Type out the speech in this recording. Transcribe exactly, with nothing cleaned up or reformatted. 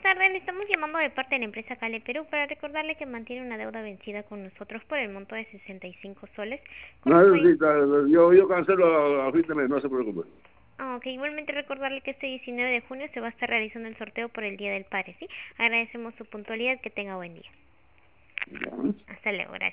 tardes, le estamos llamando de parte de la empresa Cale Perú para recordarle que mantiene una deuda vencida con nosotros por el monto de sesenta y cinco soles. No, Como eso sí, soy... está- yo, yo cancelo a, a fin de mes, no se preocupe. Ah, ok, igualmente recordarle que este diecinueve de junio se va a estar realizando el sorteo por el Día del Padre, ¿sí? Agradecemos su puntualidad, que tenga buen día. Ya. Hasta luego, gracias.